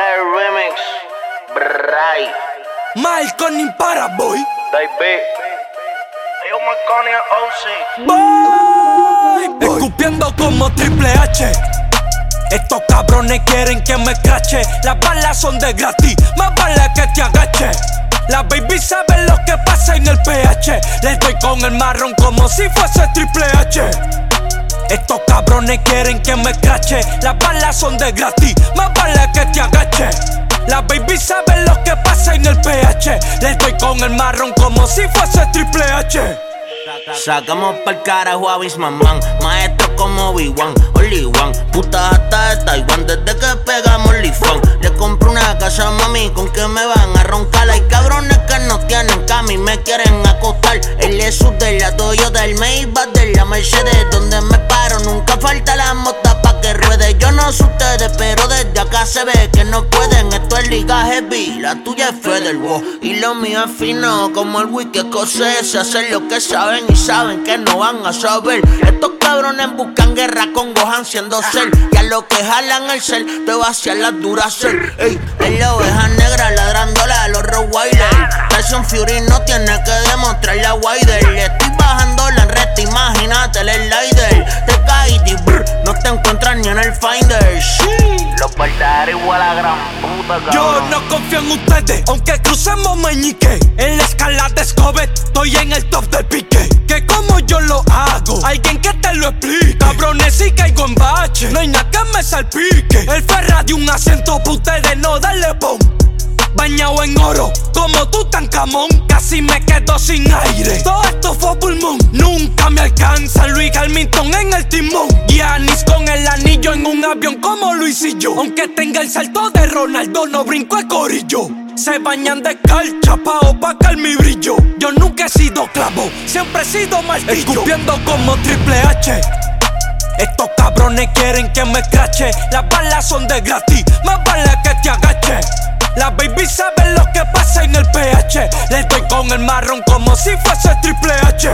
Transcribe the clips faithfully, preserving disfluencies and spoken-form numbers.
Style Remix, Bray, Malcolm Impara, boy. Baby. Yo, Marconi, O C. Boy, boy. Escupiendo como Triple H. Estos cabrones quieren que me crache. Las balas son de gratis, más vale que te agache. La baby sabe lo que pasa en el P H. Le doy con el marrón como si fuese Triple H. Estos cabrones quieren que me crache. Las balas son de gratis, más vale que te agache. La baby sabe lo que pasa en el P H. Le doy con el marrón como si fuese Triple H. Sacamos pa'l carajo a Bismarck, maestro como Obi-Wan, Only One, putas hasta de Taiwán, desde que pegamos Lifan. Le compro una casa a mami con que me van a roncar. Hay cabrones que no tienen cama y me quieren acostar. El Lexus de la Toyota, del Maybach, de la Mercedes. Donde me paro nunca falta la mota pa' que ruede. Yo no sé ustedes, pero desde acá se ve que no pueden. Esto es liga heavy, la tuya es Federal Wo, y lo mío es fino como el whisky escocés. Hacen lo que saben y saben que no van a saber. Estos cabrones buscan guerra con Gohan siendo cel. Y a lo que jalan el cel, te vacian las Duracell. Ey, es la oveja negra ladrándole a los Rottweiler. Tyson Fury no tiene que demostrar la Wider. Le estoy bajándola en recta, imagínate el slider. Te caíste y brr, no te encuentras ni en el Finder. Sí. Los verdaderos igual a gran puta, cabrón. Yo no confío en ustedes, aunque crucemos meñique. En la escala de Scobet, estoy en el top del pique. Que como yo lo hago, alguien que te lo explique. Cabrones, si caigo en bache, no hay nada que me salpique. El Ferra de un acento pa' ustedes no darle pon. Bañado en oro, como Tutankamón. Casi me quedo sin aire, todo esto fue pulmón. Nunca me alcanza Luis Hamilton en el timón. Giannis con el anillo en un avión como Luis y yo. Aunque tenga el salto de Ronaldo, no brinco el corillo. Se bañan de calcha pa' opacar mi brillo. Yo nunca he sido clavo, siempre he sido martillo. Escupiendo como Triple H. Estos cabrones quieren que me crache. Las balas son de gratis, más vale que te agache. La baby sabe lo que pasa en el P H. Le doy con el marrón como si fuese Triple H.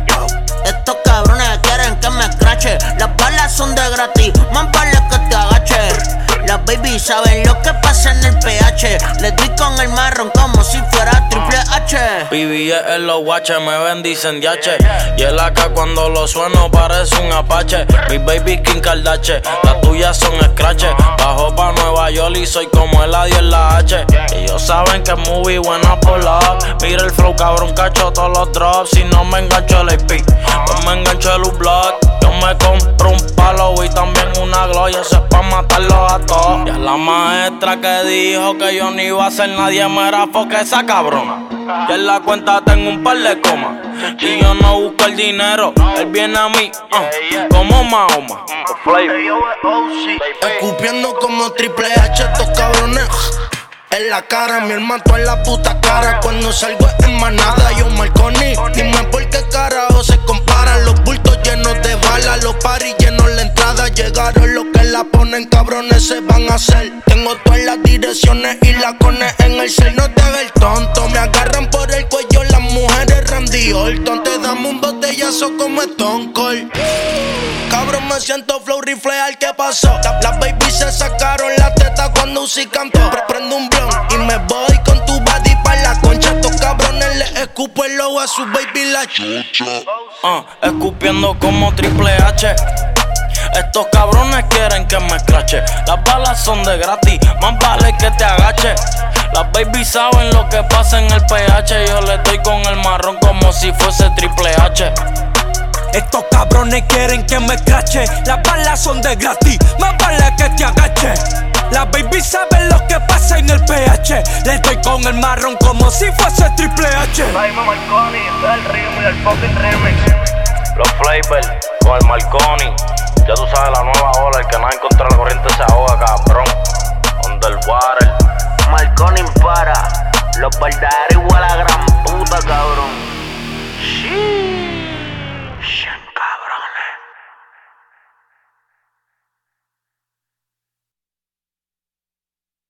Estos cabrones quieren que me crache. Las balas son de gratis, más vale que te agache. Las baby saben lo que pasa en el P H. Le doy con el marrón como si fuera Triple H. P B S en los guaches me ven dicen diache. Y el A K cuando lo sueno parece un Apache. Mi baby Kim Kardashian, las tuyas son scratches. Bajo pa' Nueva York y soy como el A y en la H. Ellos saben que es muy buena por up. Mira el flow cabrón, cacho todos los drops. Si no me engancho el A P, pues me engancho el U-Block. Yo me compro un palo y también una gloria. Eso es pa' matarlos a todos. Ya la maestra que dijo que yo no iba a ser nadie me era porque esa cabrona. Que en la cuenta tengo un par de comas. Y yo no busco el dinero, él viene a mí uh, como Mahoma. Escupiendo como Triple H, estos cabrones en la cara, mi hermano en la puta cara. Cuando salgo en manada, yo Marconi. Dime por qué carajo se comparan. Los bultos llenos de balas, los paris llenos la entrada. Llegaron los que la ponen, cabrones se van a hacer. Tengo todas las direcciones y la cones en el cel. No te hagas el tonto, me agarran por el cuello las mujeres Randy Orton. Te damos un botellazo como Stone Cold. Cabrón, me siento flow riflear, ¿qué pasó? Las babies se sacaron la teta cuando Uzi cantó. Prendo un blon y me voy con tu body pa' la concha. Estos cabrones les escupo el logo a su baby la chucha. Uh, escupiendo como Triple H. Estos cabrones quieren que me escrache. Las balas son de gratis, más vale que te agache. Las baby saben lo que pasa en el P H. Yo le doy con el marrón como si fuese Triple H. Estos cabrones quieren que me crache. Las balas son de gratis, más vale que te agache. La baby sabe lo que pasa en el P H. Le doy con el marrón como si fuese Triple H. Jaime Marconi, este es el remix, el fucking remix. Los flavors con el Marconi. Ya tú sabes la nueva ola, el que no encontró la corriente se ahoga, cabrón. Underwater. Marconi para. Los verdaderos igual a gran puta, cabrón. Shit.